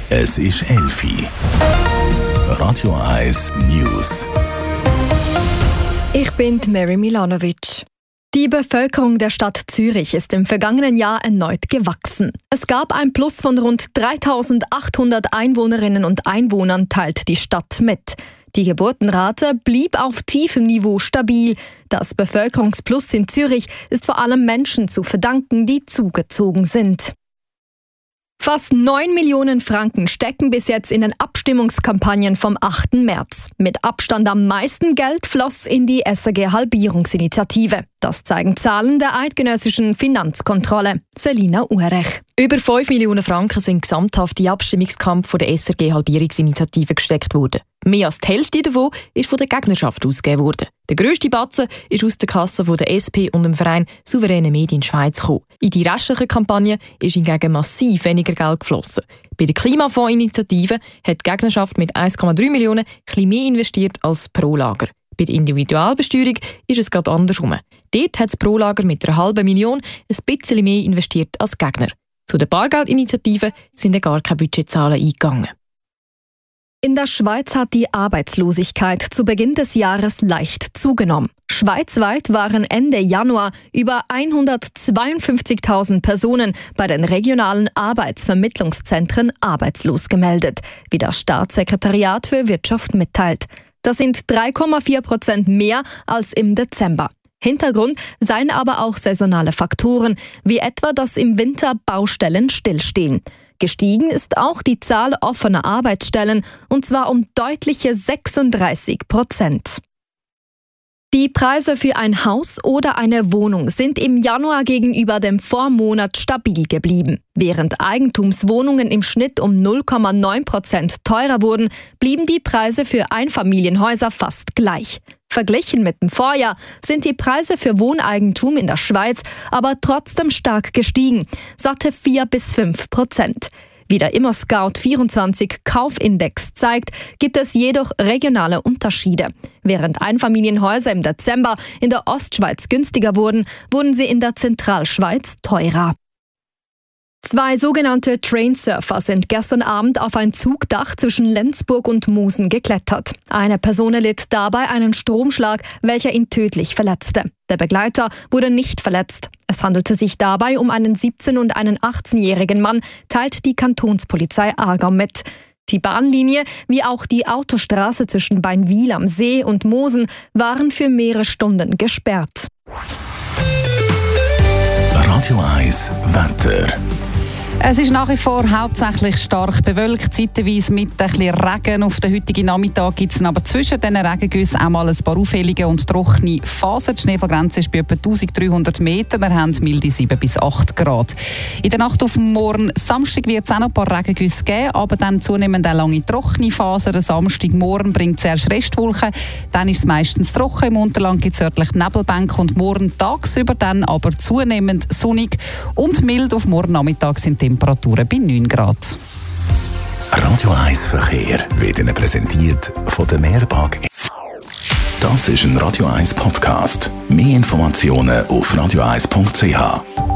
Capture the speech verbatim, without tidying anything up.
Es ist elf Uhr. Radio eins News. Ich bin Mary Milanovic. Die Bevölkerung der Stadt Zürich ist im vergangenen Jahr erneut gewachsen. Es gab ein Plus von rund dreitausendachthundert Einwohnerinnen und Einwohnern, teilt die Stadt mit. Die Geburtenrate blieb auf tiefem Niveau stabil. Das Bevölkerungsplus in Zürich ist vor allem Menschen zu verdanken, die zugezogen sind. Fast neun Millionen Franken stecken bis jetzt in den Abstimmungskampagnen vom achten März. Mit Abstand am meisten Geld floss in die S R G-Halbierungsinitiative. Das zeigen Zahlen der eidgenössischen Finanzkontrolle. Selina Uhrech. Über fünf Millionen Franken sind gesamthaft in den Abstimmungskampf der S R G-Halbierungsinitiative gesteckt worden. Mehr als die Hälfte davon ist von der Gegnerschaft ausgegeben worden. Der grösste Batzen ist aus der Kasse von der S P und dem Verein Souveräne Medien Schweiz gekommen. In die restlichen Kampagne ist hingegen massiv weniger Geld geflossen. Bei der Klimafondsinitiative hat die Gegnerschaft mit eins Komma drei Millionen etwas mehr investiert als pro Lager. Bei der Individualbesteuerung ist es gerade andersrum. Dort hat das pro Lager mit einer halben Million ein bisschen mehr investiert als Gegner. Zu der Bargeldinitiative sind ja gar keine Budgetzahlen eingegangen. In der Schweiz hat die Arbeitslosigkeit zu Beginn des Jahres leicht zugenommen. Schweizweit waren Ende Januar über hundertzweiundfünfzigtausend Personen bei den regionalen Arbeitsvermittlungszentren arbeitslos gemeldet, wie das Staatssekretariat für Wirtschaft mitteilt. Das sind drei Komma vier Prozent mehr als im Dezember. Hintergrund seien aber auch saisonale Faktoren, wie etwa, dass im Winter Baustellen stillstehen. Gestiegen ist auch die Zahl offener Arbeitsstellen, und zwar um deutliche sechsunddreißig Prozent. Die Preise für ein Haus oder eine Wohnung sind im Januar gegenüber dem Vormonat stabil geblieben. Während Eigentumswohnungen im Schnitt um null Komma neun Prozent teurer wurden, blieben die Preise für Einfamilienhäuser fast gleich. Verglichen mit dem Vorjahr sind die Preise für Wohneigentum in der Schweiz aber trotzdem stark gestiegen, satte vier bis fünf Prozent. Wie der ImmoScout vierundzwanzig Kaufindex zeigt, gibt es jedoch regionale Unterschiede. Während Einfamilienhäuser im Dezember in der Ostschweiz günstiger wurden, wurden sie in der Zentralschweiz teurer. Zwei sogenannte Trainsurfer sind gestern Abend auf ein Zugdach zwischen Lenzburg und Musen geklettert. Eine Person erlitt dabei einen Stromschlag, welcher ihn tödlich verletzte. Der Begleiter wurde nicht verletzt. Es handelte sich dabei um einen siebzehn- und einen achtzehnjährigen Mann, teilt die Kantonspolizei Aargau mit. Die Bahnlinie wie auch die Autostraße zwischen Beinwil am See und Mosen waren für mehrere Stunden gesperrt. Radio eins Wetter. Es ist nach wie vor hauptsächlich stark bewölkt, zeitweise mit ein bisschen Regen. Auf den heutigen Nachmittag gibt es aber zwischen diesen Regengüssen auch mal ein paar auffällige und trockene Phasen. Die Schneefallgrenze ist bei etwa eintausenddreihundert Meter. Wir haben milde sieben bis acht Grad. In der Nacht auf morgen Samstag wird es auch noch ein paar Regengüsse geben, aber dann zunehmend eine lange trockene Phase. Der Samstagmorgen bringt zuerst Restwolken, dann ist es meistens trocken. Im Unterland gibt es örtlich Nebelbänke und morgen tagsüber dann aber zunehmend sonnig und mild. Auf morgen Nachmittag sind die Temperaturen bei neun Grad. Radio eins Verkehr wird Ihnen präsentiert von der Mehrbank. Das ist ein Radio eins Podcast. Mehr Informationen auf radio eins punkt c h.